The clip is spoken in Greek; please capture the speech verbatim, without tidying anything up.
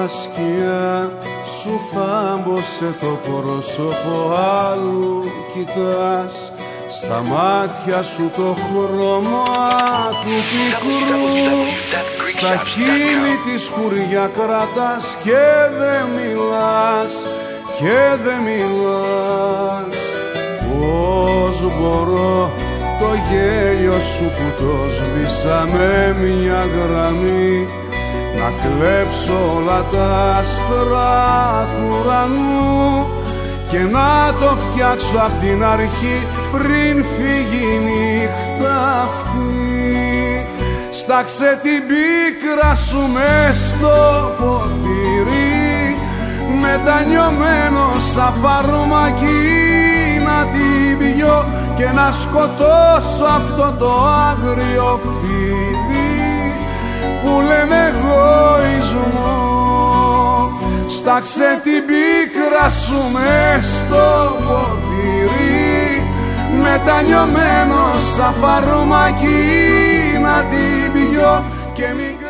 σκιά σου θάμπωσε το πρόσωπο, άλλου κοιτάς, στα μάτια σου το χρώμα του πικρού, στα χείλη τη σκουριά κρατάς και δεν μιλάς, και δεν μιλάς. Πώς μπορώ το γέλιο σου που το σβήσα με μια γραμμή να κλέψω όλα τα άστρα του ουρανού και να το φτιάξω απ' την αρχή πριν φύγει η νύχτα αυτή. Στάξε την πίκρα σου μες στο ποτήρι, μετανιωμένο σαν φαρμακί, να την πιω και να σκοτώσω αυτό το άγριο φίδι που λένε εγωισμό. Στάξε την πίκρα σου μες στο ποτήρι, μετανιωμένο σαν φαρμακί, να την πιω και μην